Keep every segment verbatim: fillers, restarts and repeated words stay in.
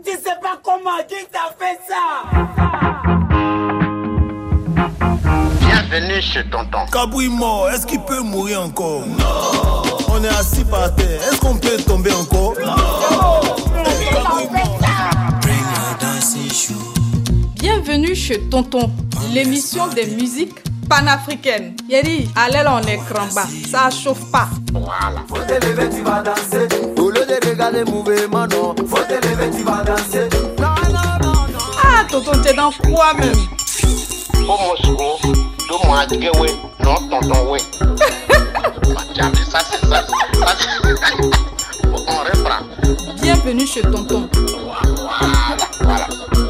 Tu sais pas comment, qui t'a fait ça? Bienvenue chez Tonton. Kabouille mort, est-ce qu'il peut mourir encore? Non. On est assis par terre, est-ce qu'on peut tomber encore? Non. Bienvenue chez Tonton, l'émission des musiques panafricaines. Yeri, allez là en écran bas, ça chauffe pas. Voilà. Faut te lever, tu vas danser. Au lieu de regarder mouvement, non. Faut te lever, tu vas danser. Non, non, non, non. Ah, Tonton, t'es dans quoi même? Au Moscou, tout moi dit oui, non, Tonton oui. Jamais ça, c'est ça. On reprend. Bienvenue chez Tonton. Voilà, voilà.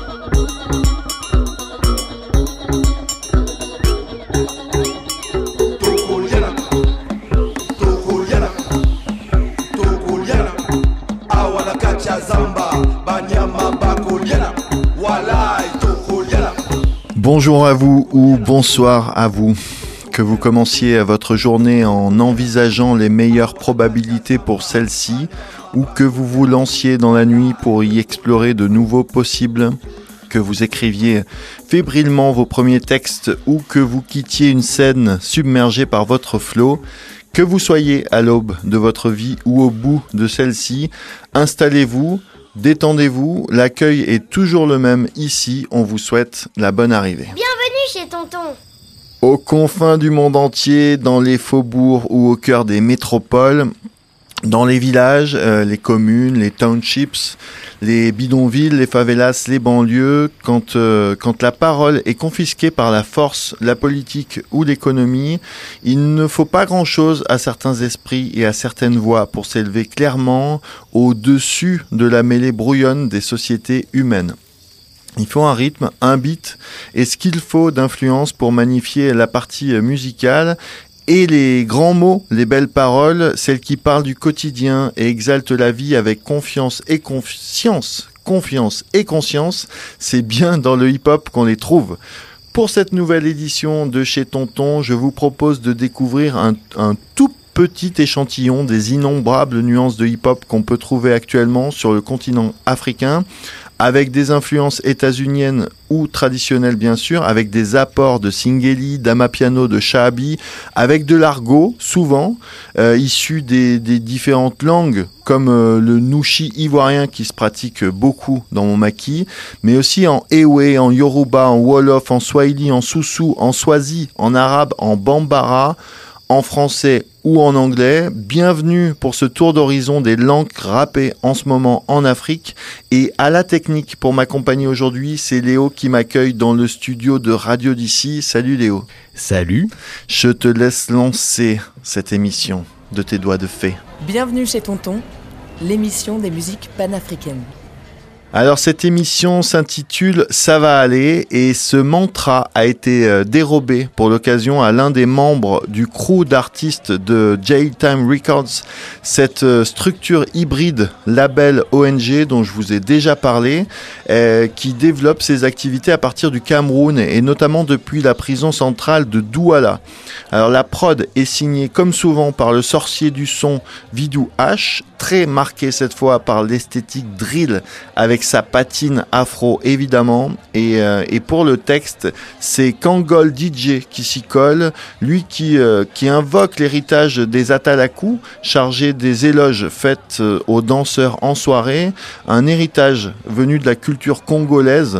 Bonjour à vous ou bonsoir à vous. Que vous commenciez votre journée en envisageant les meilleures probabilités pour celle-ci ou que vous vous lanciez dans la nuit pour y explorer de nouveaux possibles, que vous écriviez fébrilement vos premiers textes ou que vous quittiez une scène submergée par votre flot, que vous soyez à l'aube de votre vie ou au bout de celle-ci, installez-vous, détendez-vous, l'accueil est toujours le même ici, on vous souhaite la bonne arrivée. Bienvenue chez Tonton. Aux confins du monde entier, dans les faubourgs ou au cœur des métropoles, dans les villages, euh, les communes, les townships, les bidonvilles, les favelas, les banlieues, quand, euh, quand la parole est confisquée par la force, la politique ou l'économie, il ne faut pas grand-chose à certains esprits et à certaines voix pour s'élever clairement au-dessus de la mêlée brouillonne des sociétés humaines. Il faut un rythme, un beat et ce qu'il faut d'influence pour magnifier la partie musicale et les grands mots, les belles paroles, celles qui parlent du quotidien et exaltent la vie avec confiance et conscience, confiance et conscience, c'est bien dans le hip-hop qu'on les trouve. Pour cette nouvelle édition de Chez Tonton, je vous propose de découvrir un, un tout petit échantillon des innombrables nuances de hip-hop qu'on peut trouver actuellement sur le continent africain, avec des influences états-uniennes ou traditionnelles bien sûr, avec des apports de Singeli, d'Amapiano, de Shahabi, avec de l'argot souvent, euh, issu des, des différentes langues, comme euh, le nouchi ivoirien qui se pratique beaucoup dans mon maquis, mais aussi en Ewe, en Yoruba, en Wolof, en Swahili, en Soussou, en Swazi, en arabe, en Bambara, en français ou en anglais. Bienvenue pour ce tour d'horizon des langues rappées en ce moment en Afrique. Et à la technique pour m'accompagner aujourd'hui, c'est Léo qui m'accueille dans le studio de Radio d'ici. Salut Léo. Salut. Je te laisse lancer cette émission de tes doigts de fée. Bienvenue chez Tonton, l'émission des musiques panafricaines. Alors cette émission s'intitule « Ça va aller » et ce mantra a été dérobé pour l'occasion à l'un des membres du crew d'artistes de Jailtime Records, cette structure hybride label O N G dont je vous ai déjà parlé, euh, qui développe ses activités à partir du Cameroun et notamment depuis la prison centrale de Douala. Alors la prod est signée comme souvent par le sorcier du son Vidou H, très marqué cette fois par l'esthétique drill avec sa patine afro évidemment et, euh, et pour le texte c'est Kangol D J qui s'y colle, lui qui, euh, qui invoque l'héritage des Atalakou, chargé des éloges faites euh, aux danseurs en soirée, un héritage venu de la culture congolaise.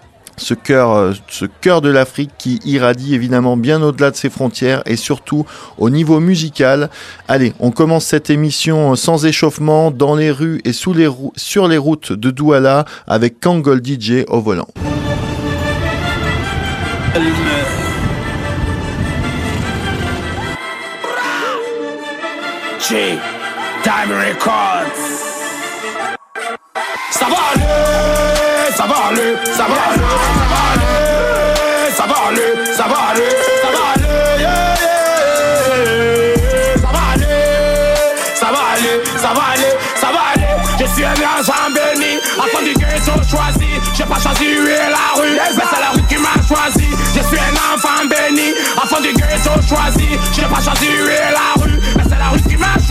Ce cœur, ce cœur de l'Afrique qui irradie évidemment bien au-delà de ses frontières et surtout au niveau musical. Allez, on commence cette émission sans échauffement dans les rues et sous les rou- sur les routes de Douala avec Kangol D J au volant. Jailtime Records. Ça va aller, ça va aller, ça va aller, ça va aller, ça va aller, ça va aller, yeah, yeah. Ça va aller, ça va aller, ça va aller, ça va aller. Je suis un enfant béni, enfant du ghetto choisi. J'ai pas choisi la rue, mais c'est la rue qui m'a choisi. Je suis un enfant béni, enfant du ghetto choisi. J'ai pas choisi la rue, mais c'est la rue qui m'a choisi.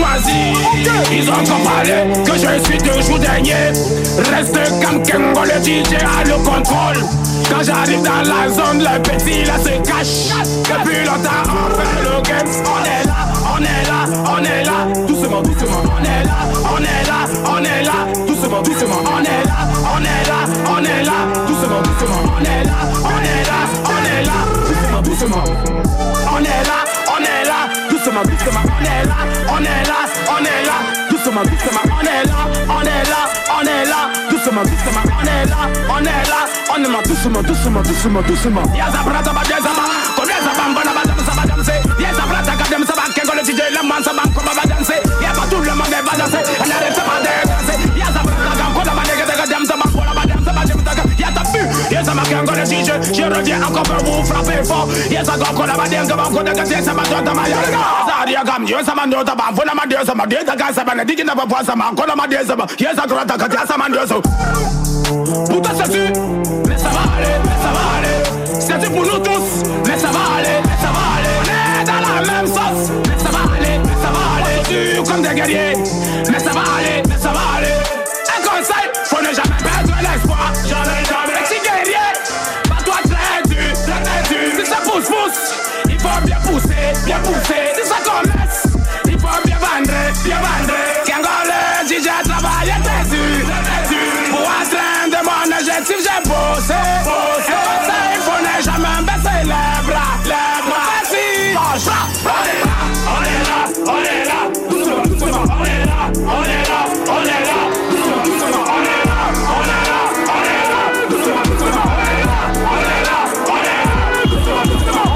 choisi. Ils ont comparé que je suis toujours dernier. Reste comme Kengo, le D J a le contrôle. Quand j'arrive dans la zone, le petit là se cache. Depuis longtemps on fait le game. On est là, on est là, on est là. Doucement, doucement, on est là, on est là, on est là. Doucement, doucement, on est là, on est là, on est là. Doucement, doucement, on est là, on est là, on est là. Doucement, doucement, on est là, on est là. Doucement, doucement, on est là, on est là, on est là. Doucement, doucement, on est là, on est là, on est là. Doucement, doucement, on est là, on est là. On est là, doucement, doucement, doucement, doucement. Yaza brata ba yaza ba, combien ça va mbona ba ça va danser. Yaza brata kadem ça va kengo le D J le man ça va comme va danser. Y'a pas tout le monde va danser, on arrête pas de danser. Yaza brata quand on va dégager kadem ça va pour la madame ça va j'aime ta y'a ta pu. Yaza ma kengo le D J, je reviens encore pour vous frapper fort. Yaza quand on va dégager comme on dégager ça va dans ma yaga. Zaria gam yo ça mando ta ba fona ma dio ça ma dio ta ga ça ba digi na ba ça ma kola ma dio ça ba. Yaza brata kadem ça mando ça. Puta c'est sûr, mais ça va aller, mais ça va aller. C'est pour nous tous, mais ça va aller, mais ça va aller. On est dans la même sauce, mais ça va aller, mais ça va aller. Dur comme des guerriers, mais ça va aller, mais ça va aller. Un conseil, faut ne jamais perdre l'espoir. Jamais, jamais. Si guerrier, pas toi très dur, très dur. Si ça pousse, pousse, il faut bien pousser, bien pousser. Si ça commence, il faut bien vendre, bien vendre. Kengole, si j'ai travaillé très dur, très dur. Pour atteindre mon objectif, j'ai bossé, bossé. Et ça, il faut ne jamais baisser les bras, les bras. Vas-y, lâche, on est là, on est là, doucement, doucement, on est là, on est là, on est là, doucement, doucement, on est là, on est là, on est là, doucement, doucement, on est là, on est là, on est là, doucement, doucement.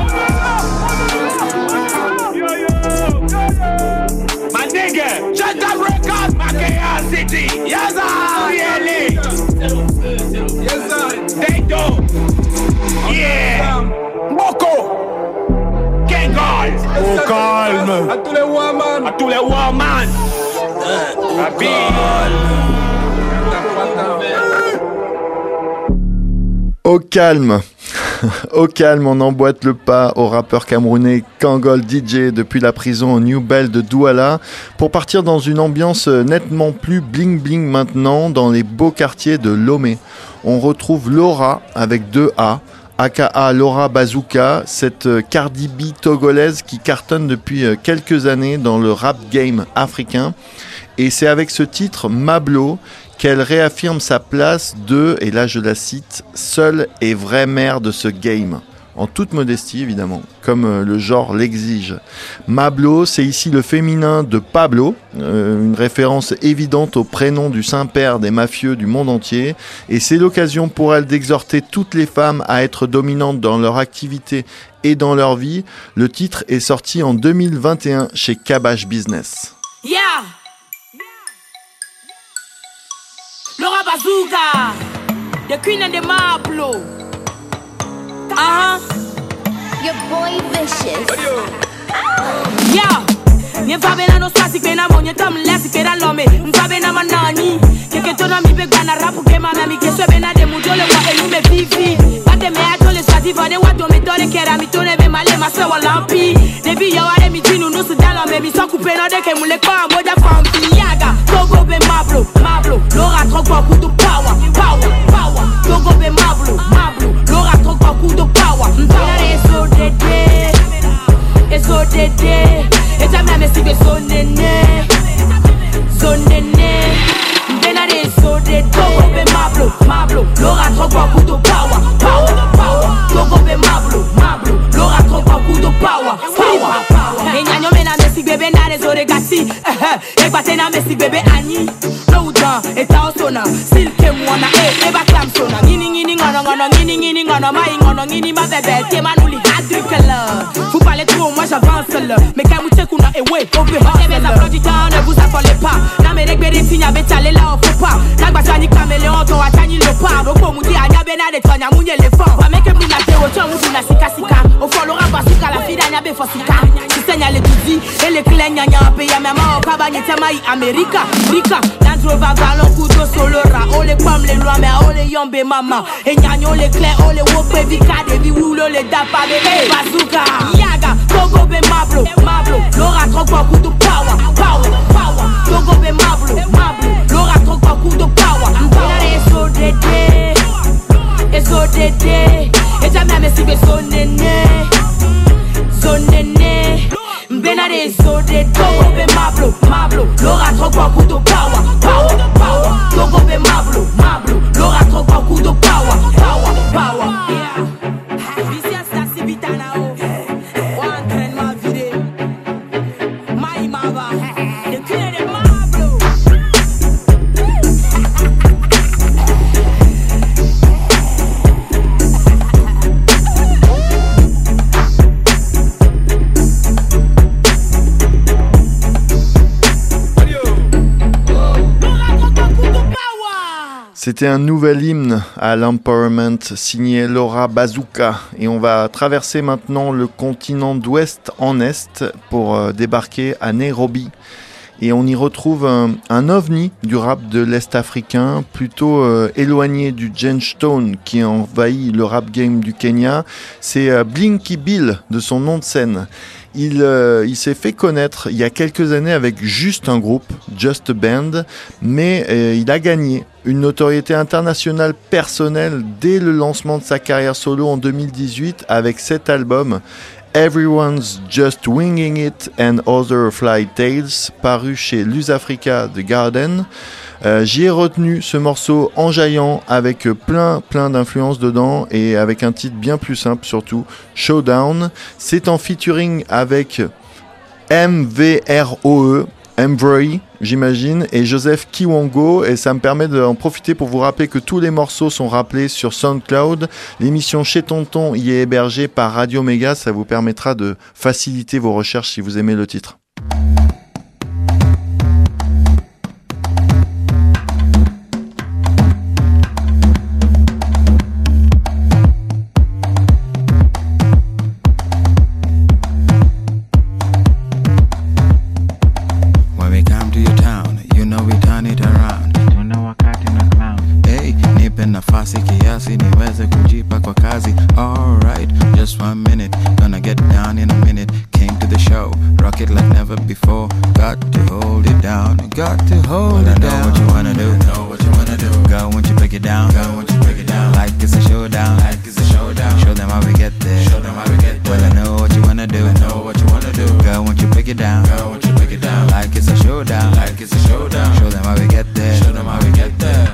My nigga, just a record, my chaos city, yes I really. Yes sir, they do. Yeah, Boko, Kengal. Au calme. À tous les women, à tous les women. Rabi. Au calme. Au calme, on emboîte le pas au rappeur camerounais Kangol D J depuis la prison au New Bell de Douala pour partir dans une ambiance nettement plus bling bling maintenant dans les beaux quartiers de Lomé. On retrouve Laura avec deux A, aka Laura Bazooka, cette Cardi B togolaise qui cartonne depuis quelques années dans le rap game africain. Et c'est avec ce titre Mablo qu'elle réaffirme sa place de, et là je la cite, seule et vraie mère de ce game. En toute modestie évidemment, comme le genre l'exige. Mablo, c'est ici le féminin de Pablo, euh, une référence évidente au prénom du saint-père des mafieux du monde entier, et c'est l'occasion pour elle d'exhorter toutes les femmes à être dominantes dans leur activité et dans leur vie. Le titre est sorti en deux mille vingt et un chez Kabash Business. Yeah! Laura Bazooka, the queen and the Mablo. Uh-huh. Your boy vicious. Yeah. Mfabe na no stati ke na monye tam lesi ke na lome. Mfabe na manani. Keke tona mi be gwana rapu ke mama mi ke swebe na de mujole wa elu me fifi. Bate me atole stati vade wa do me dole kera mi tone be male ma se wa lampi. Debi ya ware mi tinu no su dala me mi so coupe no de ke mule kwa moja fampi yaga. Togo be Mablo, Mablo. Laura trop beaucoup de power, power, power. Togo be Mablo, Mablo. Laura trop beaucoup de power. Mfana so dede. So dede. Et ta mère me sigue so nene. So nene. Mbena de so dede. Togo be Mablo, Mablo. Laura trop beaucoup de power, power, power. Togo be Mablo, Mablo. Laura trop beaucoup de power, power, power. Enyanyo mena me sigue bebe na de zore gati. Eh, bate na me sigue bebe ani. No down, eta osona. Silke mwana, eh, eba clam sona. Ngini ngini ngono ngono, ngini ngini ngono, mai ngono ngini ma bebe. Te manuli hadrikala. Vous parlez trop, moi j'avance là. Mais quand vous t'es kuna eh ouais, on veut pas. Les applaudisseurs ne vous affolez pas. Na me rekbe de signe avec aller là on faut pas. Na gbasani caméléon, ton atani le pas. Roko muti anya bena de tonya munye le fond. Va make muna de ocho mutu na sika sika. O follow Laura Bazooka la fida nya be fosika. Si senya le tuzi, et le clé nya nya pe ya mama o kaba ni tema i America. Rika, Land Rover ballon kudo solora. O le pam le loin mais o le yombe mama. Et nya nyo le clé o le wope vika de vi wulo le dapa de Bazooka. Yaga, Togo be mablo, mablo, Laura trokwa kudo power, power, power. Togo be mablo, mablo, Laura trokwa kudo power. Mbena de so dede, eso dede. Eja me si be so nene, so nene. Mbena de so dede. Togo be mablo, mablo, Laura trokwa kudo power, power, power. Togo be mablo, mablo, Laura trokwa kudo power, power, power. Yeah. Vicious Tassi Vitanao. C'était un nouvel hymne à l'empowerment signé Laura Bazooka. Et on va traverser maintenant le continent d'ouest en est pour euh, débarquer à Nairobi. Et on y retrouve un, un ovni du rap de l'Est africain, plutôt euh, éloigné du Genstone qui envahit le rap game du Kenya. C'est euh, Blinky Bill de son nom de scène. Il, euh, il s'est fait connaître il y a quelques années avec juste un groupe, Just a Band, mais euh, il a gagné une notoriété internationale personnelle dès le lancement de sa carrière solo en deux mille dix-huit avec cet album Everyone's Just Winging It and Other Fly Tales, paru chez Lusafrica The Garden. Euh, j'y ai retenu ce morceau enjaillant avec plein plein d'influences dedans et avec un titre bien plus simple surtout, Showdown. C'est en featuring avec M V R O E, Mvroy, j'imagine, et Joseph Kiwongo, et ça me permet d'en profiter pour vous rappeler que tous les morceaux sont rappelés sur SoundCloud. L'émission Chez Tonton y est hébergée par Radio Méga, ça vous permettra de faciliter vos recherches si vous aimez le titre. Nafasi kiasi niweze kujipa kwa kazi. Alright, just one minute, gonna get down in a minute. Came to the show, rock it like never before. Got to hold it down, got to hold well, it I know down. What you wanna do, know what you wanna do. Girl, won't you break it down, girl, won't you break it down. Like it's a showdown, like it's a showdown. Show them how we get there, show them how we get there. Well, I know what you wanna do, I know what you wanna do. Girl, won't you break it down, girl, won't you break it down. Like it's a showdown, like it's a showdown. Show them how we get there, show them how we get there.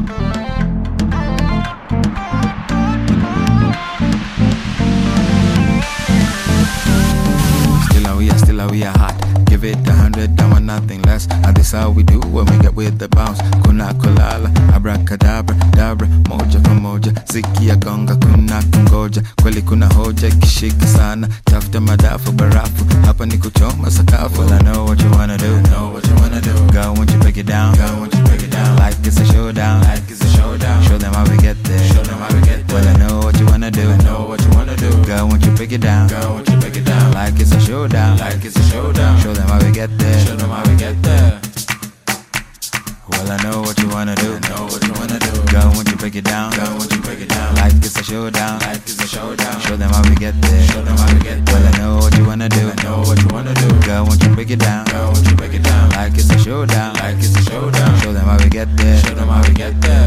We are hot, give it a hundred, I want nothing less. And this how we do when we get with the bounce. Kuna kulala, abracadabra, dabra, moja kwa moja. Ziki ya gonga, kuna kungoja. Kweli kuna hoja, kishika sana. Tafuta madafu, barafu, hapa ni kuchoma sakafu. Well, I know what you wanna do, know what you wanna do. Girl, won't you break it down, girl, won't you break it down. Like it's a showdown, like it's a showdown. Show them how we get there, show them how we get there. Well, I know what you wanna do, I know what you wanna do. Girl, won't you break it down, girl, won't you break it down. Like it's a showdown, like it's a showdown. Show them how we get there, show them how we get there. Well, I know what you wanna do, I know what you wanna do. Girl, won't you break it down, girl, won't you break it down. Like it's a showdown, like it's a showdown. Show them how we get there, show them how we get there. Well, I know what you wanna do, I know what you wanna do. Girl, won't you break it down, girl, won't you break it down. Like it's a showdown, like it's a showdown. Show them how we get there, show them how we get there.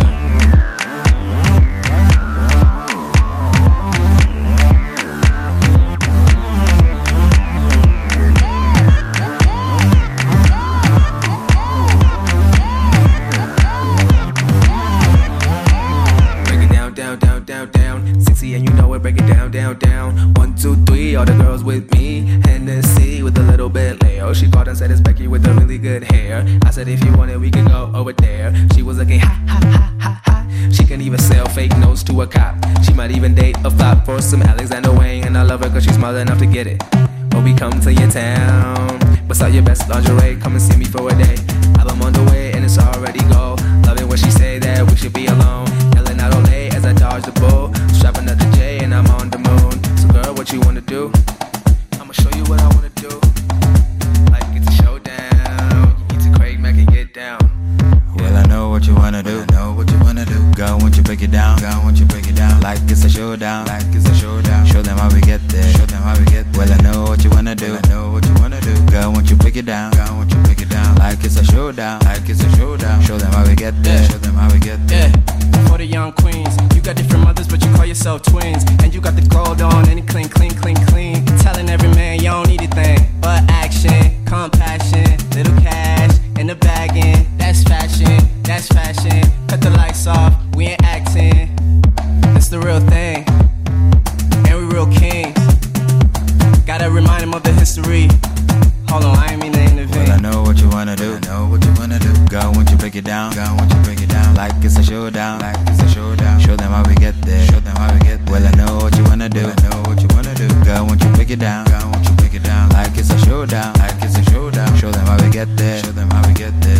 And you know it, break it down, down, down. One, two, three, all the girls with me. Hennessy with a little bit Leo. She called and said it's Becky with the really good hair. I said if you want it, we can go over there. She was looking ha, ha, ha, ha, ha. She can even sell fake notes to a cop. She might even date a flop for some Alexander Wang. And I love her cause she's smart enough to get it. When we come to your town, bust out your best lingerie, come and see me for a day. Album on the way and it's already go. Loving when she say that we should be alone. Yelling out Olay as I dodge the bull. Strapping at the J and I'm on the moon. So girl, what you wanna do? I'ma show you what I wanna do. Like it's a showdown. You need to Craig Mack and get down. Well, I know what you wanna do. I know what you wanna do. Girl, won't you break it down. Girl, won't you break it down? Like it's a showdown. Like it's a showdown. Show them how we get there. Show them how we get there. Well, I know what you wanna do. Well, I know what you wanna do. Girl, won't you break it down? Girl, won't you break it down? Like it's a showdown. Like it's a showdown. Show them how we get there. Show them how we get there. Yeah. For the young queens, you got different mothers, but you call yourself twins. And you got the gold on, and it clean, clean, clean, clean. Telling every man you don't need a thing but action, compassion, little cash in the bagging. That's fashion, that's fashion. Cut the lights off, we ain't acting. It's the real thing, and we real kings. Gotta remind him of the history. Hold on, I ain't mean to intervene. Well, I know what you wanna do. I know what you wanna do. Girl, won't you break it down? Girl, won't you break it down? Like it's a showdown. Like it's a showdown. Show them how we get there. Show them how we get there. Well, I know what you wanna do. I know what you wanna do. Girl, won't you break it down? Girl, won't you break it down? Like it's a showdown. Like it's a showdown. Show them how we get there. Show them how we get there.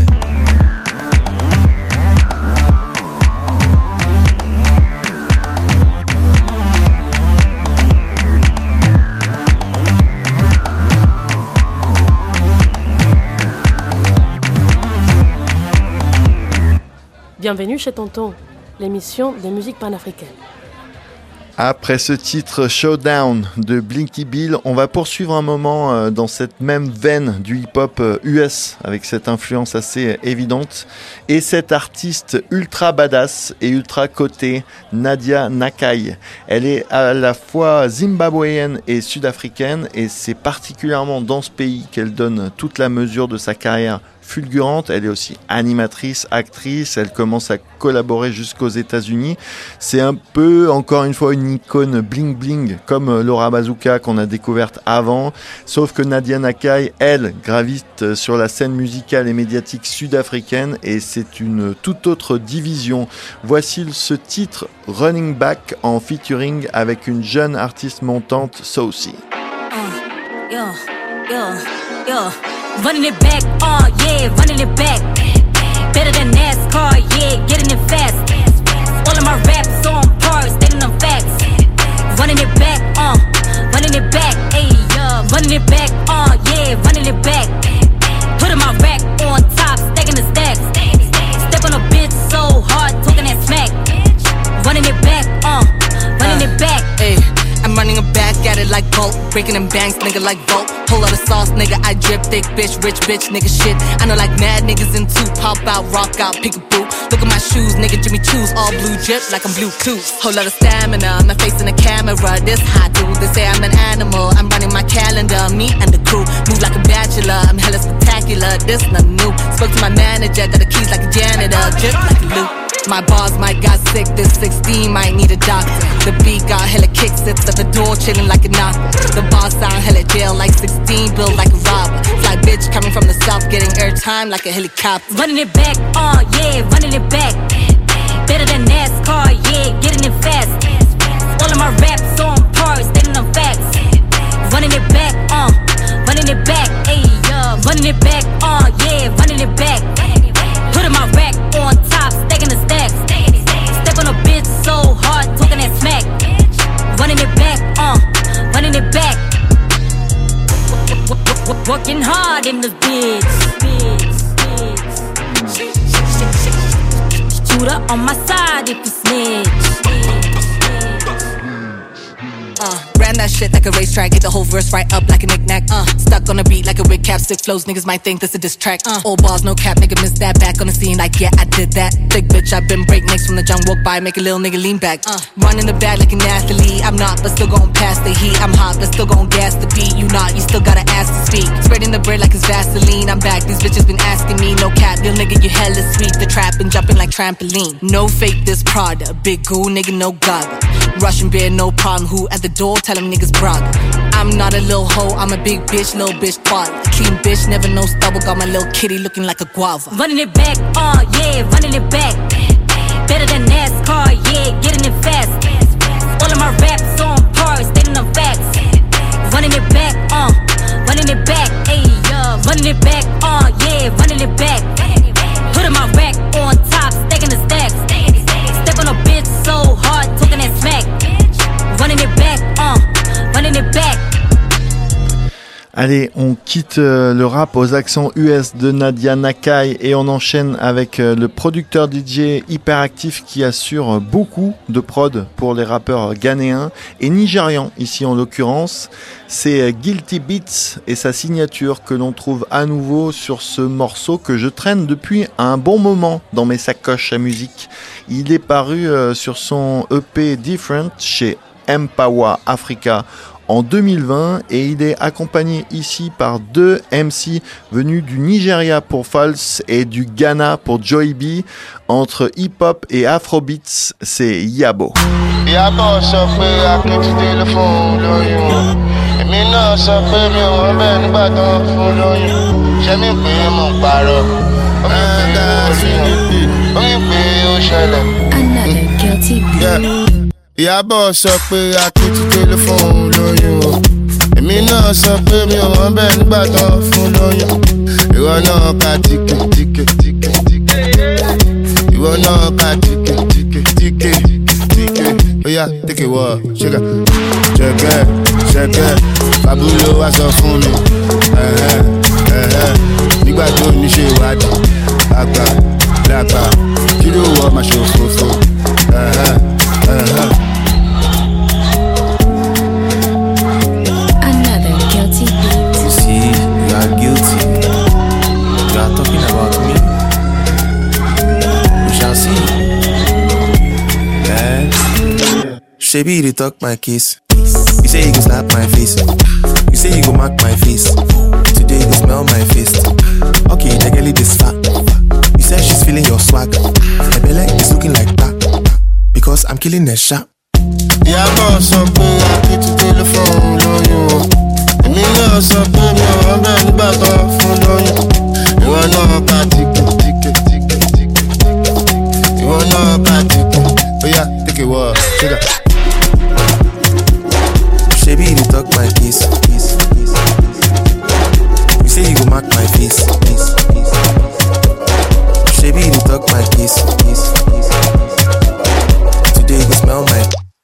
Bienvenue chez Tonton, l'émission des musiques panafricaines. Après ce titre Showdown de Blinky Bill, on va poursuivre un moment euh, dans cette même veine du hip-hop euh, U S avec cette influence assez euh, évidente et cette artiste ultra badass et ultra cotée, Nadia Nakai. Elle est à la fois zimbabwéenne et sud-africaine et c'est particulièrement dans ce pays qu'elle donne toute la mesure de sa carrière fulgurante. Elle est aussi animatrice, actrice, elle commence à collaborer jusqu'aux États-Unis. C'est un peu, encore une fois, une icône bling-bling, comme Laura Bazooka qu'on a découverte avant, sauf que Nadia Nakai, elle, gravite sur la scène musicale et médiatique sud-africaine et c'est une toute autre division. Voici ce titre Running Back en featuring avec une jeune artiste montante, Saucy. Uh, yeah, yeah, yeah. Running it back, oh yeah, running it back. Better than NASCAR, yeah, getting it fast. All of my raps on par, stating them facts. Running it back, uh, running it back, ayy, yeah. Running it back, uh, yeah, running it back. Putting my rack on top, stacking the stacks. Step on a bitch so hard, talking that smack. Running it back, uh, running it back, ayy. I'm running it back at it like Bolt, breaking them banks, nigga like Bolt. Whole lot of sauce, nigga, I drip thick, bitch, rich bitch, nigga shit. I know like mad niggas in two, pop out, rock out, pick a boot. Look at my shoes, nigga, Jimmy Choo's, all blue drip like I'm Bluetooth. Whole lot of stamina, my face in the camera, this hot dude. They say I'm an animal, I'm running my calendar, me and the crew. Move like a bachelor, I'm hella spectacular, this nothing new. Spoke to my manager, got the keys like a janitor, drip like a loop. My bars might got sick, this sixteen might need a doctor. The beat got hella kicks, sits at the door chillin' like a knock. The bars sound hella jail like sixteen, built like a robber. Fly bitch coming from the south, getting airtime like a helicopter. Running it back, oh yeah, running it back. Better than NASCAR, yeah, getting it fast. All of my raps on par, stating them facts. Running it back, uh, running it back, ayy, yeah. Running it back, uh, yeah, running it back. Putting my rack on top, stacking the stacks. Step on a bitch so hard, talking that smack. Running it back, uh, running it back. Working hard in this bitch. Shooter on my side if you snitch. Uh, ran that shit like a racetrack, get the whole verse right up like a knick-knack. Uh, stuck on a beat like a wig cap, sick flows, niggas might think this a diss track. Uh, old balls, no cap, nigga miss that, back on the scene like yeah, I did that. Thick bitch, I've been breaknecks from the jump, walk by, make a little nigga lean back. Uh, run in the bag like an athlete, I'm not, but still gon' pass the heat. I'm hot, but still gon' gas the beat. You not, you still gotta ask to speak. Spreading the bread like it's Vaseline, I'm back, these bitches been asking me. No cap, little nigga, you hella sweet. The trap and jumping like trampoline. No fake, this Prada, big goo, nigga, no gaga. Russian beer, no problem, who at the door, tell them niggas brag. I'm not a little hoe, I'm a big bitch, little bitch quad. Clean bitch, never no stubble, got my little kitty looking like a guava. Running it back, oh yeah, running it back. Better than NASCAR, yeah, getting it fast. All of my raps on par, stating them facts. Running it back, uh, running it back, ayy, yeah. Running it back, oh yeah, running it back. Putting my rack on top, stacking the stacks. Step on a bitch so hard, talking that smack. Running it back, uh, running it back. Allez, on quitte euh, le rap aux accents U S de Nadia Nakai et on enchaîne avec euh, le producteur D J hyperactif qui assure euh, beaucoup de prod pour les rappeurs ghanéens et nigérians ici en l'occurrence. C'est euh, Guilty Beats et sa signature que l'on trouve à nouveau sur ce morceau que je traîne depuis un bon moment dans mes sacoches à musique. Il est paru euh, sur son E P Different chez Mpawa Africa en deux mille vingt et il est accompagné ici par deux M C venus du Nigeria pour False et du Ghana pour Joy B. Entre hip-hop et afrobeats, c'est Yabo. Yabo sọ pé akéjìdé ló fún lóyún. Èmi náà sọ pé mi ò wọ́n bẹ́ẹ̀ nígbà tó ń fún lóyún. Ṣé mi pé mo ń parọ́? Ó mi pé ó ṣẹlẹ̀. Another guilty beat. Ìyábọ̀ sọ pé akéjìdé ló fún lóyún. Èmi náà sọ pé mi ò wọ́n bẹ́ẹ̀ nígbà tó ń fún lóyún. Ìwọ náà ka tíkè tíkè tíkè tíkè. Ìwọ náà ka tíkè tíkè tíkè tíkè. Oya tíkè wọ̀ ṣẹ́gà. Ṣẹ́gẹ́ ṣẹ́gẹ́ Fábúlò wá sọ fún mi. Nígbà tó ní ṣe ìwádìí. Àgbà làgbà kí ló wọ máa ṣòfófó. Another guilty beat. You see, you are guilty. You are talking about me. We shall see. Eh? Shebi, they talk my case. You say you go slap my face. You say you go mark my face. Today you go smell my face. Okay, the girl is fat. You said she's feeling your swag. My belly is looking like that. Because I'm killing the shot. Ìyábọ̀ sọ pé akéjìdé ló fún lóyún. Èmi náà sọ pé mi ò wọ́n bẹ́ẹ̀ nígbà tó ń fún lóyún. Ìwọ náà ka tíkè tíkè tíkè tíkè. Ìwọ náà ka tíkè. Oya tíkè wọ̀ ṣẹ́gà. Shebi, they talk my case. You say you go mark my face. Shebi, they talk my case. Today you go smell my.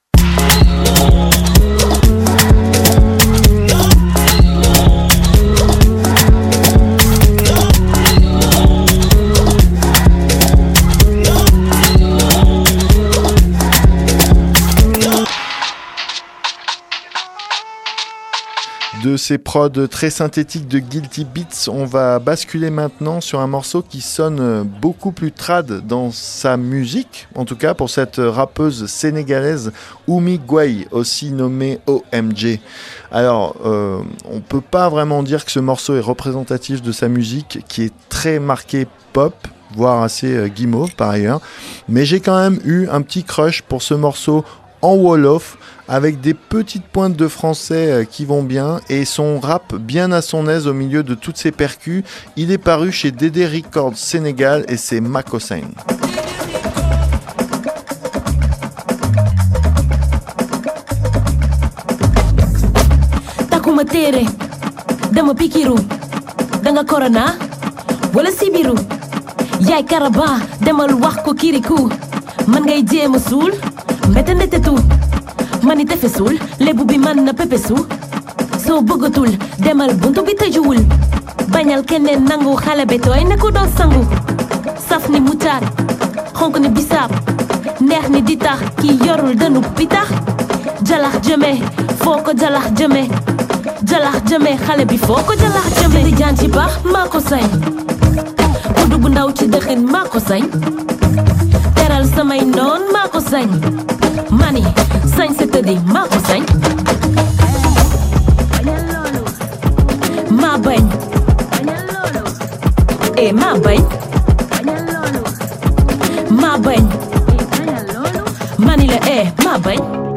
De ces prods très synthétiques de Guilty Beats, on va basculer maintenant sur un morceau qui sonne beaucoup plus trad dans sa musique, en tout cas pour cette rappeuse sénégalaise Oumi Gueye, aussi nommée O M G. Alors, euh, on peut pas vraiment dire que ce morceau est représentatif de sa musique, qui est très marquée pop, voire assez euh, guimauve par ailleurs, mais j'ai quand même eu un petit crush pour ce morceau en Wolof, avec des petites pointes de français qui vont bien et son rap bien à son aise au milieu de toutes ces percus. Il est paru chez Dédé Records Sénégal et c'est Makosain. Takuma tere, dama pikiru, danga corona, wala sibiru. Yay karaba, demal wax ko kirikou. Man ngay jéema suul, mbete ndetetu. Mani tefesul, lebu bi man na pepesu. So bëggatul, demal buntu bi tëjuwul. Bañal keneen nangu xale be tooy ne ko doon sangu. Saf ni mutaat, xonk ni bisaab. Neex ni di tax, ki yorul dënu pitax. Jalax jëme, foo ko jalax jëme. Jalax jëme, xale bi foo ko jalax jëme. Di jaan ci baax, maa ko sañ. Kudu bu ndaw ci dëxin, maa ko sañ. Teral samay noon, maa ko sañ. Mani, sañ se tëddi, maa ko sañ. Maa bañ. Eh, maa bañ. Maa bañ. Mani la eh, maa bañ.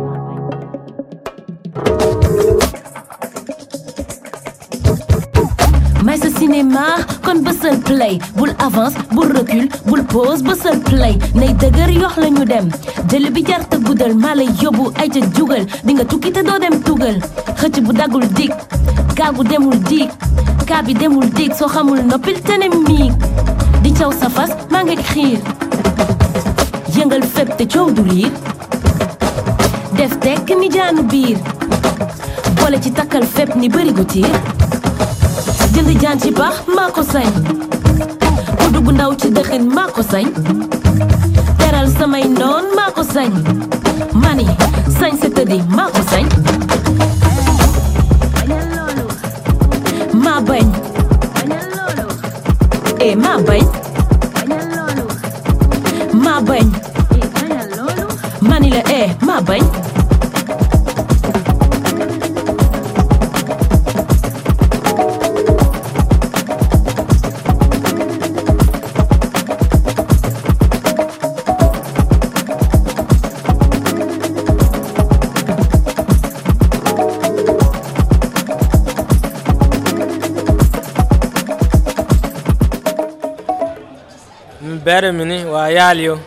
May sa cinéma, kon bësal play. Bul avance, bul recul, bul pause, bësal play. Nay dëgër yox la ñu dem. Jël bi jar te guddal, maa lay yóbbu ay ca jugal. Di nga tukki te doo dem tugal. Xëcc bu daggul dik, gaal bu demul dik. Kaa bi demul dik, soo xamul noppil te ne miig. Di caw sa fas, maa ngi xiir. Yëngal fépp te coow du riir. Def tekk ni jaanu biir. boole ci takkal fépp ni bëri gu tiir jënd jaan ci baax maa ko sañ ku dugg ndaw ci dëxin maa ko sañ teral samay ndoon maa ko sañ mani sañ sa tëddi maa ko sañ maa bañ eh maa bañ maa bañ mani la eh maa bañ Bienvenue, wa Yalio.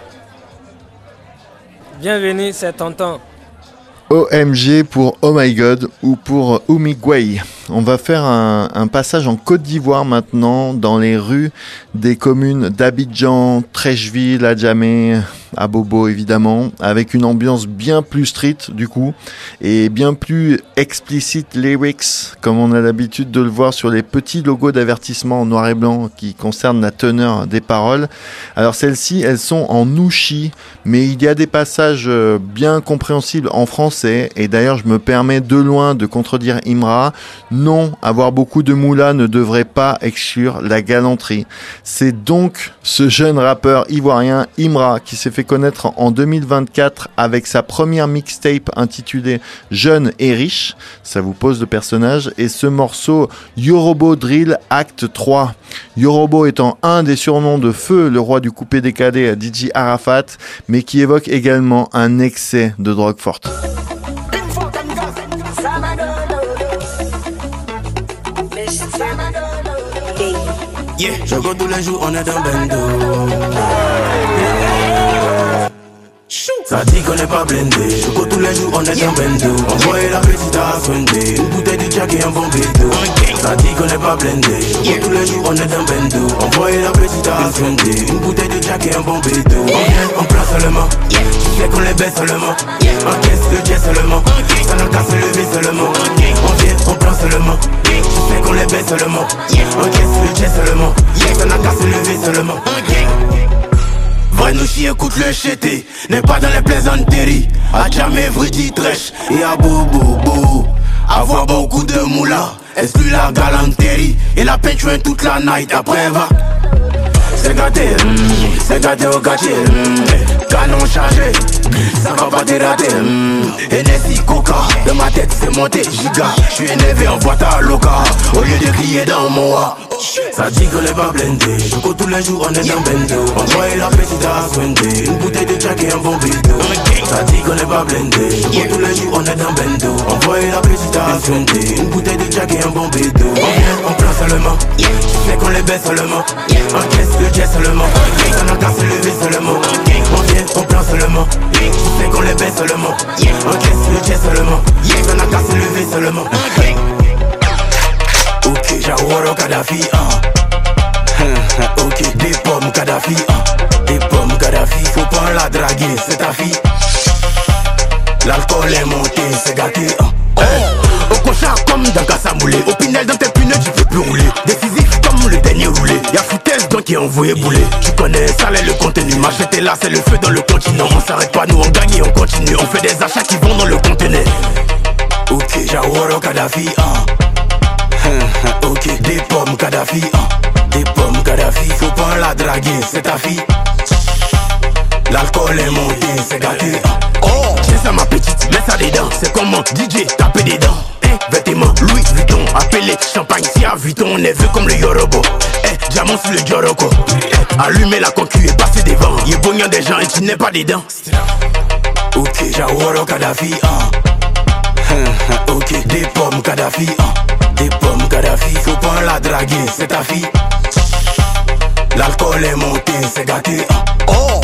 Bienvenue, c'est Tonton. O M G pour Oh My God ou pour Oumigway. On va faire un, un passage en Côte d'Ivoire maintenant, dans les rues des communes d'Abidjan, Treichville, Adjamé, Abobo évidemment, avec une ambiance bien plus street du coup, et bien plus explicit lyrics, comme on a l'habitude de le voir sur les petits logos d'avertissement en noir et blanc qui concernent la teneur des paroles. Alors celles-ci, elles sont en nouchi, mais il y a des passages bien compréhensibles en français, et d'ailleurs je me permets de loin de contredire Imra. Non, avoir beaucoup de moula ne devrait pas exclure la galanterie. C'est donc ce jeune rappeur ivoirien Imra qui s'est fait connaître en deux mille vingt-quatre avec sa première mixtape intitulée Jeune et riche. Ça vous pose le personnage. Et ce morceau Yorobo Drill Acte trois. Yorobo étant un des surnoms de Feu, le roi du coupé décalé à D J Arafat, mais qui évoque également un excès de drogue forte. Yeah, je go tous les jours, on est dans bendo. Ça dit qu'on n'est pas blindé. Je go tous les jours, on est dans bendo. Envoyez la petite à Sunday. Une bouteille de Jack et un bon bédo. Ça dit qu'on n'est pas blindé. Je go tous les jours, on est dans bendo. Envoyez la petite à Sunday. Une bouteille de Jack et un bon bédo. On vient, on place seulement. Tu sais qu'on les baisse seulement. Encaisse le jet seulement. Ça n'a qu'à se lever seulement. On vient, on place seulement. Tu sais qu'on les baisse seulement. Encaisse le jet seulement. Ça n'a qu'à se lever seulement. Vrai nous chier, écoute le chété. N'est pas dans les plaisanteries. A jamais vrai dit trèche. Et à bobo bobo. Avoir beaucoup de moula. Exclut la galanterie. Et la peinture toute la night. Après va. C'est gâté, mm, c'est gâté au gâté, mm, canon chargé, ça va pas te rater, mm, Hennessy Coca, de ma tête c'est monté giga, j'suis énervé en boîte à loca, au lieu de crier dans mon wa. Ça dit qu'on est pas blindé, je cours tous les jours on est dans bendo, envoyez la petite à Sunday, une bouteille de Jack et un bon bédo. Ça dit qu'on est pas blindé, je cours tous les jours on est dans bendo, envoyez la petite à Sunday, une bouteille de Jack et un bon bédo. On vient, on prend seulement, tu sais qu'on les baisse seulement, encaisse le jet seulement, ça n'a qu'à se lever seulement. On vient, on prend seulement, tu sais qu'on les baisse seulement, encaisse le jet seulement, ça n'a qu'à se lever seulement. Ok, Jawara Kadhafi, ah. Ok, des pommes Kadhafi, ah. Des pommes Kadhafi, faut pas la draguer, c'est ta fille. L'alcool est monté, c'est gâté, ah. Oh. Au cochard comme dans Kassamoulé, au Pinel dans tes pneus tu peux plus rouler. Décisif comme le dernier roulé, y'a foutaise donc qui est envoyé bouler. Tu connais ça là le contenu, Machette là c'est le feu dans le continent. On s'arrête pas, nous on gagne et on continue, on fait des achats qui vont dans le conteneur. Ok, Jawara Kadhafi, ah. Ok, des pommes Kadhafi, ah. Des pommes Kadhafi, faut pas la draguer, c'est ta fille. L'alcool est monté, c'est gâté, ah. Oh, j'ai ça ma petite, mets ça dedans. C'est comment D J taper des dents. Eh, vêtements Louis Vuitton, appelé champagne si à Vuitton. On est vu comme le Yorobo. Eh, diamant sur le Joroko. Eh, allumez la concu et passez devant. Y'a bognant des gens et tu n'es pas dedans. Ok, Jawara Kadhafi, ah. Ok, des pommes Kadhafi, ah. Des pommes Kadhafi, faut pas la draguer, c'est ta fille. L'alcool est monté, c'est gâté, ah. Oh.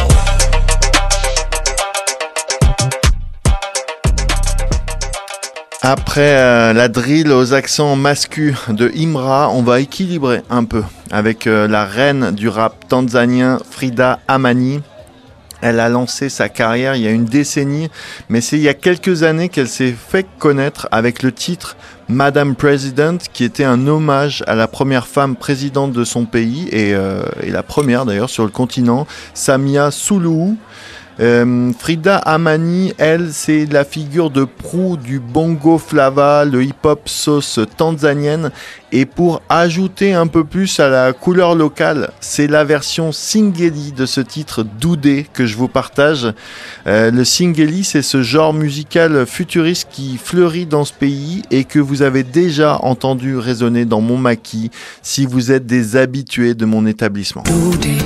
Après euh, la drill aux accents masculins de Imra, on va équilibrer un peu avec euh, la reine du rap tanzanien Frida Amani. Elle a lancé sa carrière il y a une décennie, mais c'est il y a quelques années qu'elle s'est fait connaître avec le titre Madame President, qui était un hommage à la première femme présidente de son pays, et, euh, et la première d'ailleurs sur le continent, Samia Suluhu. Euh, Frida Amani, elle, c'est la figure de proue du bongo flava, le hip-hop sauce tanzanienne. Et pour ajouter un peu plus à la couleur locale, c'est la version singeli de ce titre Doudé que je vous partage. Euh, le singeli, c'est ce genre musical futuriste qui fleurit dans ce pays et que vous avez déjà entendu résonner dans mon maquis si vous êtes des habitués de mon établissement. Doudé.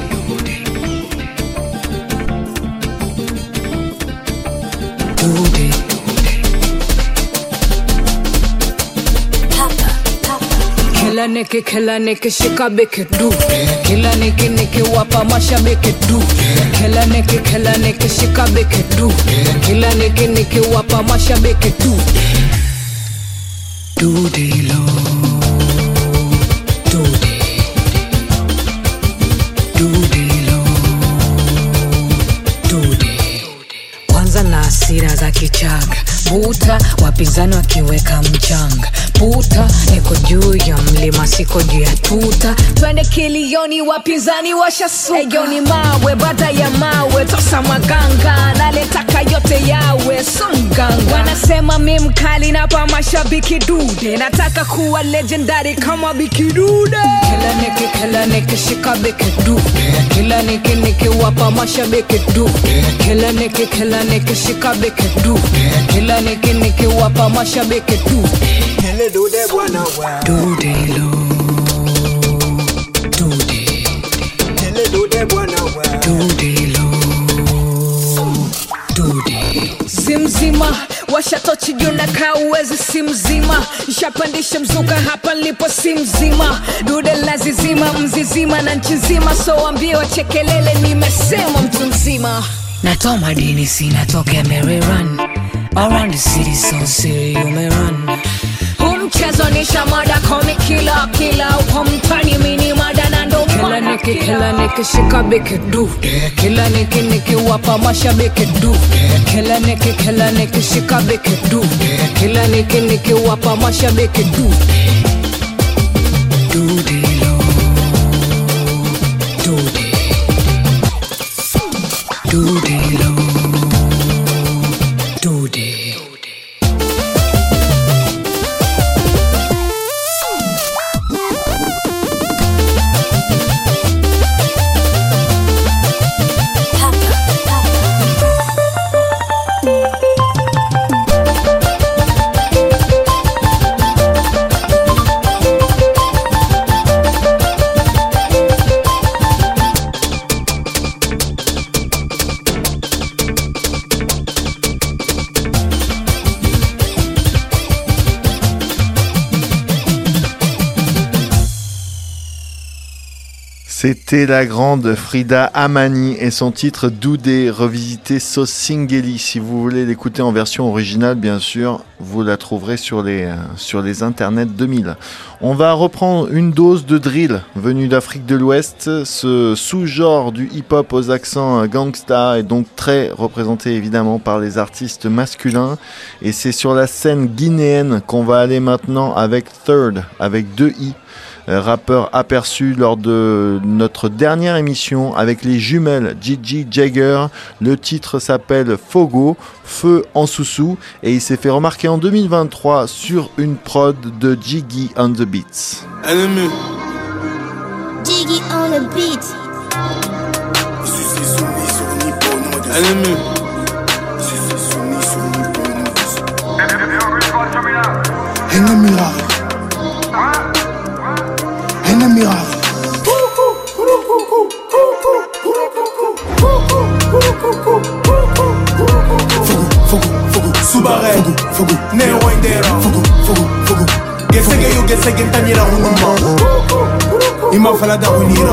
Doudé. Kila neke kila neke shika beke do. Kila neke neke wapa mashabiki do. Kila neke kila neke shika beke do. Kila neke neke wapa mashabiki do. Doudé lo. Doudé. Doudé lo. Doudé. Kwanza na hasira za kichaga buta, wapinzani wakiweka mchanga puta, niko juu ya mlima siko juu ya tuta, twende kilioni wapinzani washasuka. Eyoni mawe baada ya mawe tosa maganga, naletaka yote yawe songanga. Wanasema mimi mkali na pa mashabiki dude, nataka kuwa legendary kama Biki Dude. Kila neke kila neke shika beke dude, kila neke neke wapa mashabiki dude. Kila neke kila neke shika beke dude, kila neke neke wapa mashabiki dude. Hele dude bwana wa dude lo. Dude. Hele dude bwana wa dude lo. Dude. Zimzima washatochi juna kauwezi simzima, nishapandisha mzuka hapa nilipo simzima. Dude lazizima mzizima na nchi nzima, so wambie wachekelele nimesema mtu mzima. Natoa madini sina toke Mary run around the city so silly you may run. Mchezo ni shamada komi kila kila uko mtani mini madana ndo kila niki kila niki shika beke dude, kila niki niki wapa mashabiki dude. Kila niki kila niki shika beke dude, kila niki niki wapa mashabiki dude. Dude lo. Dude. Dude lo. Dude. C'était la grande Frida Amani et son titre Doudé, revisité sauce singeli. Si vous voulez l'écouter en version originale, bien sûr, vous la trouverez sur les, sur les internets deux mille. On va reprendre une dose de drill venue d'Afrique de l'Ouest. Ce sous-genre du hip-hop aux accents gangsta est donc très représenté évidemment par les artistes masculins. Et c'est sur la scène guinéenne qu'on va aller maintenant avec Third, avec deux i. Rappeur aperçu lors de notre dernière émission avec les jumelles Gigi Jagger. Le titre s'appelle Fogo, Feu en Soussou, et il s'est fait remarquer en deux mille vingt-trois sur une prod de Jiggy on the Beats. Ennemi. Jiggy on the beat. Ennemi. Ennemi rare. Ennemi rare. Fogo, fogo, subare. Fogo, fogo, neo indera. Fogo, fogo, fogo. Gesege yo gesege ntanyira hunuma. Ima fala da hunira.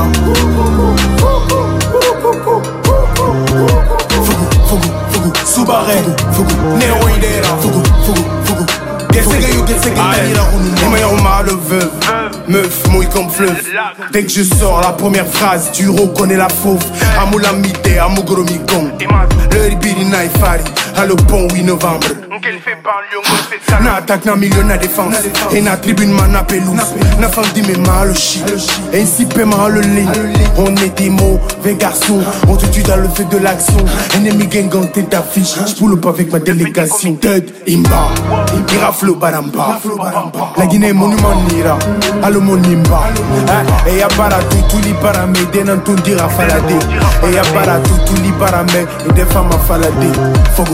Fogo, fogo, fogo, subare. Fogo, neo indera. Fogo, fogo, fogo. Gessega yo gessega tanira rounou. Et moi on le veuve. Meuf, mouille comme fleuve. Dès que je sors la première phrase, tu reconnais la fauve. Amoula mite, amugro mi gong. Le ribiri na ifari, à le pont huit novembre. Na attaque na milieu na défense. Et na tribune ma na pelouse. Na femme dit mais mal le chi. Ainsi paiement le lit. On est des mauvais garçons. On te tue dans le feu de l'action. Ennemi gang tête d'affiche. J'poule pas avec ma délégation. Dead imba. Iraflo baramba. La Guinée monument nira. Allo monimba. Et y'a para tout tout li para me. Denan tout dira falade. Et y'a para tout tout li para me. Et des femmes à falade. Fogo.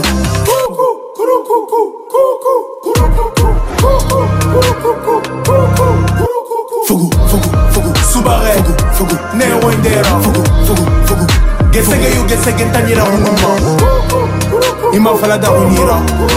Fogo, fogo, fogo, Subaré, fogo, fogo, Newendera, fogo, fogo, fogo. Gesege yo gesege tanira unuma. Ima falada unira.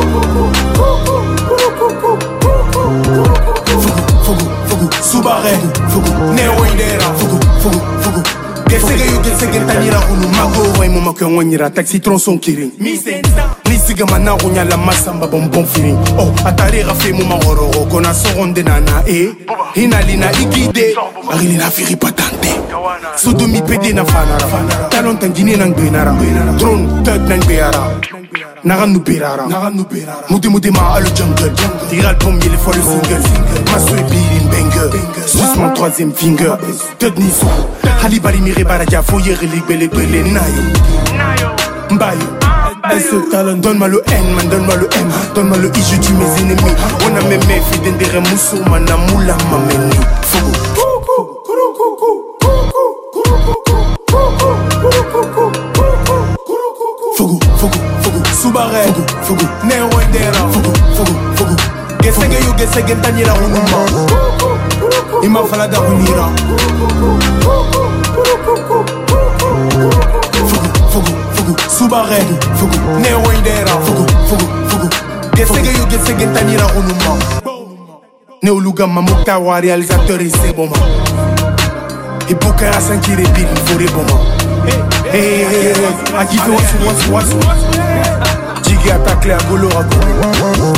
Fogo, fogo, fogo, Subaré, fogo, Newendera, fogo, fogo, fogo. Gesege yo gesege tanira unuma. Go way mama kyo wanyira taxi tronçon kiring. Ni siga mana unya la masamba bon bon feeling. Oh, atari rafe mama hororo kona soronde nana eh. Hinalina igide, arilina firi patante. Sudumi pede na fanara. Talon tangini nang benara. Drone tag nang beara. Nagan nu berara. Muti muti ma à le jungle. Tira le premier les fois le single. Ma soeur birin banger. Suce mon troisième finger. Tag ni so. Halibari mire baraja foyer lik bele bele nayo. Mbayo. Ce talent, donne-moi le N, man, donne-moi le M. Donne-moi le I, je tue mes ennemis. On a même fait d'endere moussou, man, a moula mameni. Fogo. Fogo, fogo, fogo, Subaré, fogo, fogo, Newendera, fogo, fogo, fogo. Gesege yo gesege tanira unuma. Ima falada unira. Fogo, fogo, fogo, Subaré, fogo, Newendera, fogo, fogo, fogo. Gesege yo gesege tanira unuma. Neoluga mamukta réalisateur et c'est bon. Et pour qu'à s'inquiéter, il faut les bons. Hey, hey, hey, hey, a kiffé wasu wasu wasu. Jigi attaque à golo à golo.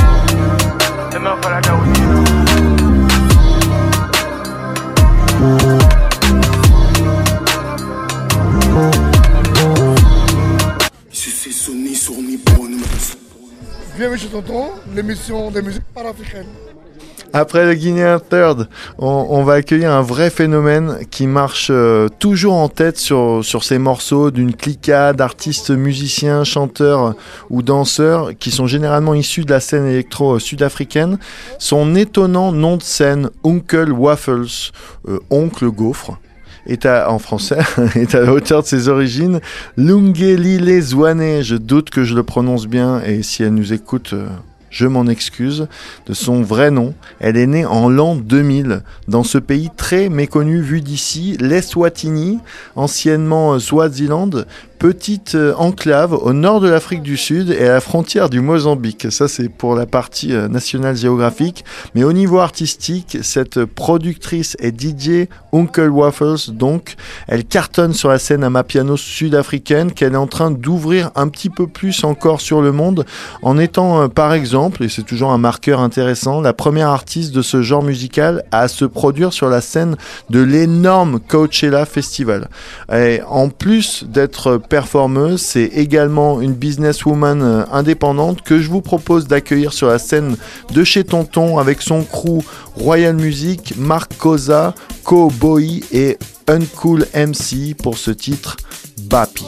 C'est Sony sur Nippon. Bienvenue chez Tonton, l'émission des musiques panafricaines. Après le Guinéen Third, on, on va accueillir un vrai phénomène qui marche euh, toujours en tête sur, sur ces morceaux d'une cliquade d'artistes musiciens, chanteurs ou danseurs qui sont généralement issus de la scène électro sud-africaine. Son étonnant nom de scène, Uncle Waffles, euh, Oncle Gaufre, est à, en français, est à la hauteur de ses origines. Lungelile Zwane, je doute que je le prononce bien et si elle nous écoute... Euh, je m'en excuse, de son vrai nom. Elle est née en l'an deux mille, dans ce pays très méconnu vu d'ici, l'Eswatini, anciennement Swaziland, petite enclave au nord de l'Afrique du Sud et à la frontière du Mozambique. Ça, c'est pour la partie nationale géographique. Mais au niveau artistique, cette productrice et D J, Uncle Waffles, donc, elle cartonne sur la scène amapiano sud-africaine qu'elle est en train d'ouvrir un petit peu plus encore sur le monde en étant, euh, par exemple, et c'est toujours un marqueur intéressant, la première artiste de ce genre musical à se produire sur la scène de l'énorme Coachella Festival. Et en plus d'être performeuse, c'est également une businesswoman indépendante que je vous propose d'accueillir sur la scène de chez Tonton avec son crew Royal Music, Marc Cosa, Cowboy et Uncool M C pour ce titre Bapi.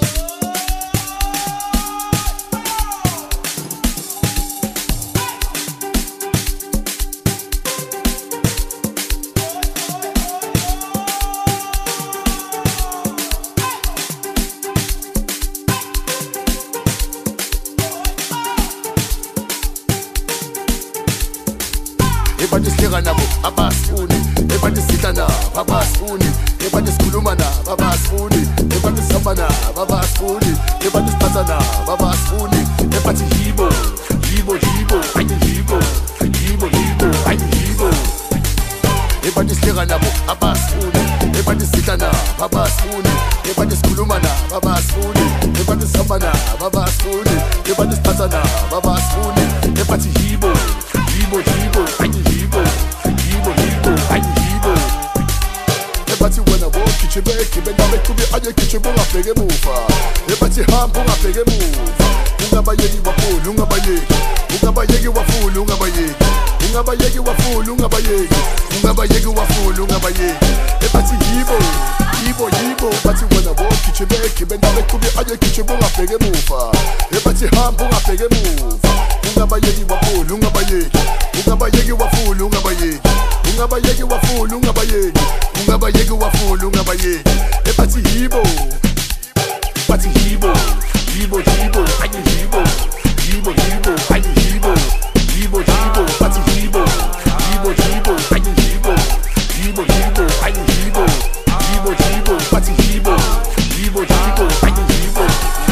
Nabo, Baba Spoony, everybody Sitana, Baba Spoony, everybody Skulumana, Baba Spoony, everybody Samana, Baba Spoony, everybody Spatana, Baba Spoony, everybody Hibo, Hibo, Hibo, I'm Hibo, Hibo, Hibo, I'm Hibo. Everybody Sliranabo, Baba Spoony, everybody Sitana, Baba Spoony, everybody Skulumana, Baba Spoony, everybody Samana, Baba Spoony, everybody Spatana, Baba Spoony, everybody Hibo, Hibo. Jibo, jibo, ayi jibo. Jibo, jibo, ayi jibo. Ebati wena wo kichebe kibe na mekubi aye kichebo na pege mufa. Ebati hampo na pege mufa. Unga bayegi wa full, unga bayegi. Unga bayegi wa full, unga bayegi. Unga bayegi wa full, unga bayegi. Unga bayegi wa full, unga bayegi. Ebati jibo, jibo, jibo. Ebati wena wo kichebe kibe na mekubi aye kichebo na pege mufa. Ebati hampo na pege mufa. Unga bayegi wa full, unga bayegi. Unga bayegi wa full, unga bayegi. Unga bayegi wa full, unga bayegi. Unga bayegi wa full, unga bayegi. Ebati jibo, ebati jibo, jibo, jibo, aye jibo, jibo, jibo, aye jibo, jibo, jibo, ebati jibo, jibo, jibo, aye jibo, jibo, jibo, aye jibo, jibo, jibo, ebati jibo, jibo, jibo, aye jibo.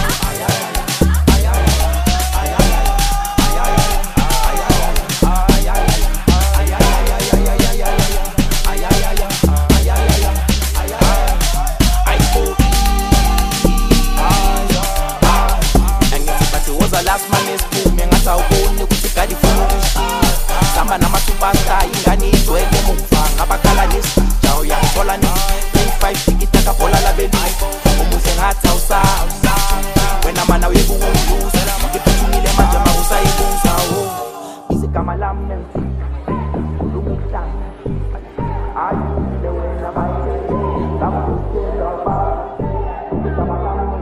Last man is booming as our own kusikadi funushi samba na matubasta ingani twele mufa ngabakala nisi chao ya sola ni five tikitaka pola la beli umuze ngata usa wena mana webu nguza ngiphumile manje makusa ibuza oh izi kama lamme ulumita ayi le wena baye ngakutshela ba kama lamme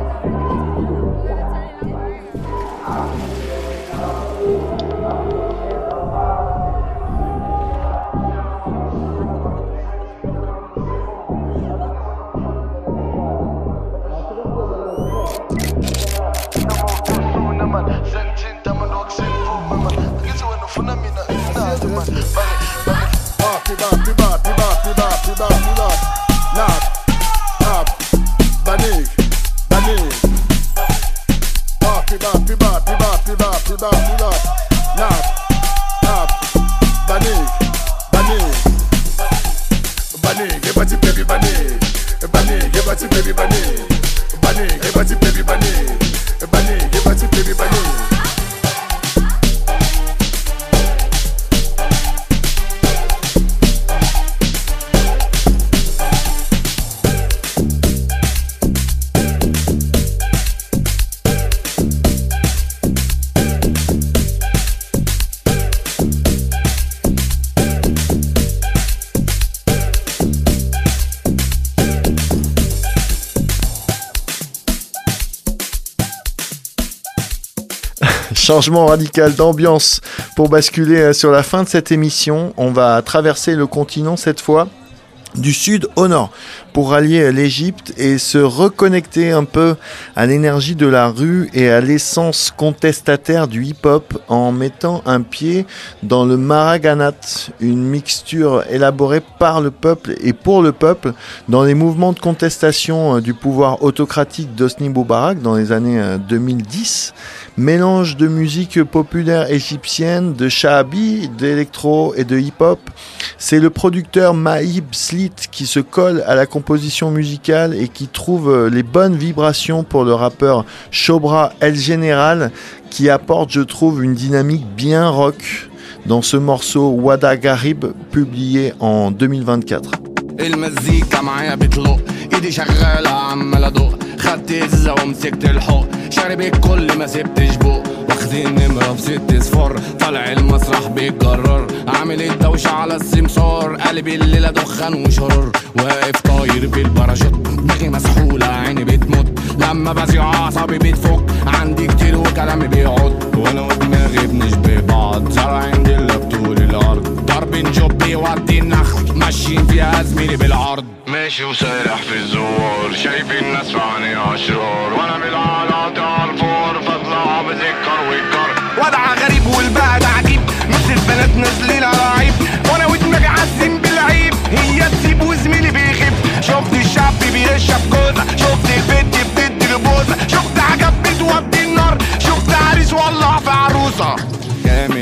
Changement radical d'ambiance pour basculer sur la fin de cette émission. On va traverser le continent cette fois du sud au nord pour rallier l'Égypte et se reconnecter un peu à l'énergie de la rue et à l'essence contestataire du hip-hop en mettant un pied dans le Maraganat, une mixture élaborée par le peuple et pour le peuple dans les mouvements de contestation du pouvoir autocratique d'Hosni Moubarak dans les années deux mille dix. Mélange de musique populaire égyptienne, de shaabi, d'électro et de hip-hop. C'est le producteur Maïb Slit qui se colle à la composition musicale et qui trouve les bonnes vibrations pour le rappeur Chobra El Général qui apporte, je trouve, une dynamique bien rock dans ce morceau Wada Garib publié en deux mille vingt-quatre. المزيكا معايا بتلق ايدي شغالة عمال ادق خدت ازة ومسكت الحق شارب كل ما سبتش بق واخدين نمرة بست صفار طالع المسرح بيتجرر عامل الدوشة على السمسار قلبي الليلة دخان وشرر واقف طاير بالباراشوت دماغي مسحولة عيني بتموت لما بزيع اعصابي بتفك عندي كتير وكلامي بيقعد وانا ودماغي بنشبه بعض زرعين دلة بطول الارض ضربين جوب يودي النخل ماشيين فيها زميلي بالعرض ماشي وسارح في الزوار شايف الناس في عيني اشرار وانا بالعلاقة على الفور فاطلع بذكر ويتكر وضع غريب والبعد عجيب مثل البنات نازلين على عيب وانا ودماغي عزم بالعيب هي تسيب وزميلي بيخيب شفت الشعب بيشرب كوزة شفت البنت بتدي البوزة شفت عجب بتودي النار شفت عريس والله في عروسة كامل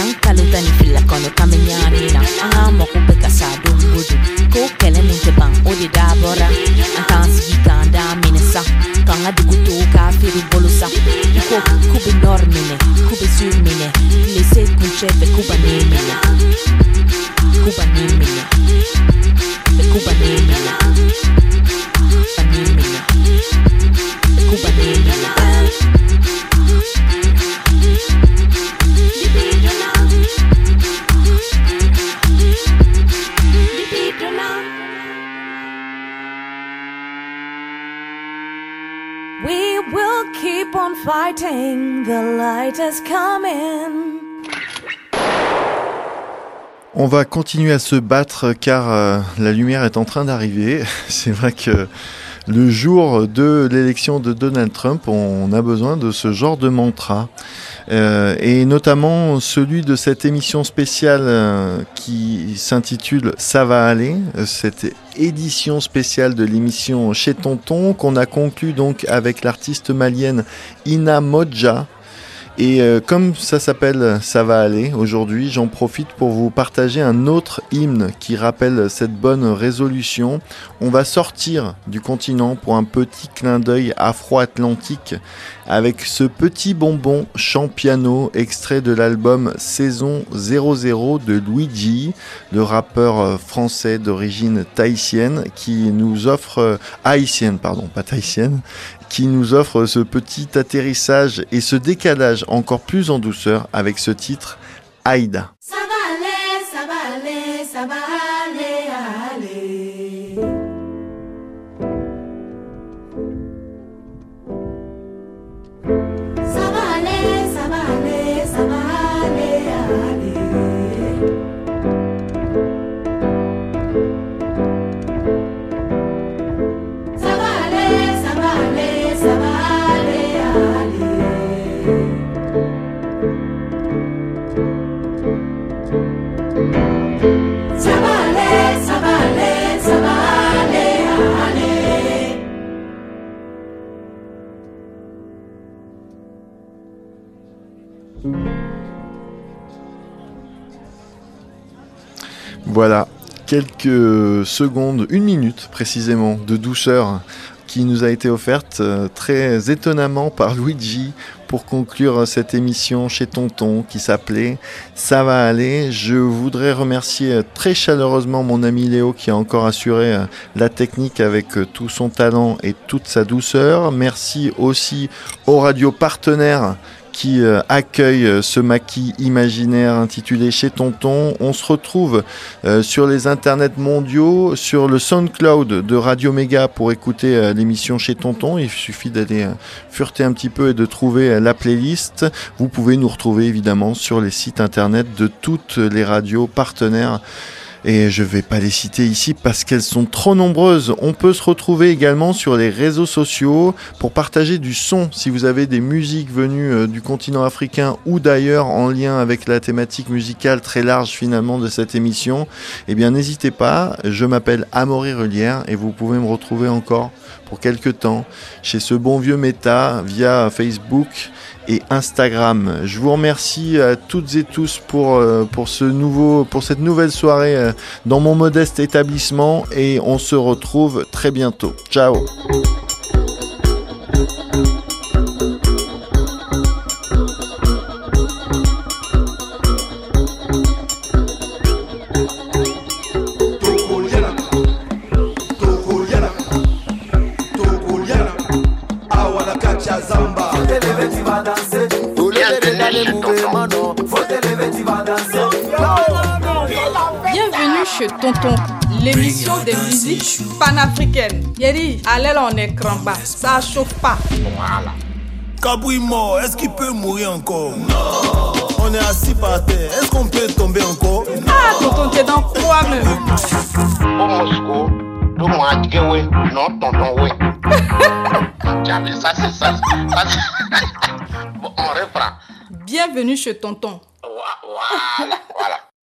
Tan kalutani fila kono kamenyani na anga mokube kasado mbudu. Ko kele munte bang odi dabora. Antansi ganda minesa. Kanga dikutu ka firu bolusa. Ko kube normine, kube surmine. Lese kunchepe kuba nemine. Kuba nemine. Kuba nemine. Kuba nemine. Kuba nemine. We will keep on fighting, the light is coming. On va continuer à se battre car euh, la lumière est en train d'arriver. C'est vrai que le jour de l'élection de Donald Trump, on a besoin de ce genre de mantra. Euh, et notamment celui de cette émission spéciale euh, qui s'intitule « Ça va aller », cette édition spéciale de l'émission Chez Tonton qu'on a conclu donc avec l'artiste malienne Ina Modja. Et euh, comme ça s'appelle « Ça va aller », aujourd'hui, j'en profite pour vous partager un autre hymne qui rappelle cette bonne résolution. On va sortir du continent pour un petit clin d'œil afro-atlantique avec ce petit bonbon chant piano extrait de l'album Saison zéro zéro de Luigi, le rappeur français d'origine tahitienne qui nous offre... Euh, haïtienne, pardon, pas tahitienne, qui nous offre ce petit atterrissage et ce décalage encore plus en douceur avec ce titre Aïda. Ça va aller, ça va aller, ça va aller, aller. Ça va aller, ça va aller, ça va aller, aller. Ça va aller, ça va aller, ça va aller, aller. Ça va aller, ça va aller, ça va aller, aller. Voilà, quelques secondes, une minute précisément, de douceur qui nous a été offerte euh, très étonnamment par Luigi pour conclure cette émission Chez Tonton qui s'appelait Ça va aller. Je voudrais remercier très chaleureusement mon ami Léo qui a encore assuré euh, la technique avec euh, tout son talent et toute sa douceur. Merci aussi aux radios partenaires qui euh, accueille euh, ce maquis imaginaire intitulé Chez Tonton. On se retrouve euh, sur les internets mondiaux, sur le SoundCloud de Radio Méga pour écouter euh, l'émission Chez Tonton. Il suffit d'aller euh, fureter un petit peu et de trouver euh, la playlist. Vous pouvez nous retrouver évidemment sur les sites internet de toutes les radios partenaires. Et je ne vais pas les citer ici parce qu'elles sont trop nombreuses. On peut se retrouver également sur les réseaux sociaux pour partager du son. Si vous avez des musiques venues du continent africain ou d'ailleurs en lien avec la thématique musicale très large finalement de cette émission, eh bien n'hésitez pas. Je m'appelle Amaury Relière et vous pouvez me retrouver encore pour quelques temps chez ce bon vieux Meta via Facebook et Instagram. Je vous remercie à toutes et tous pour, euh, pour, ce nouveau, pour cette nouvelle soirée euh, dans mon modeste établissement et on se retrouve très bientôt. Ciao. Bienvenue chez Tonton, l'émission des musiques panafricaines. Yeri, allez là en écran bas, ça chauffe pas. Voilà. Kabouille mort, est-ce qu'il peut mourir encore? Non. On est assis par terre, est-ce qu'on peut tomber encore? Ah, Tonton, t'es dans quoi même? Au Moscou, tout le monde oui, non, Tonton, oui. J'avais ça, c'est ça. Bon, on reprend. Bienvenue chez Tonton. Voilà, voilà.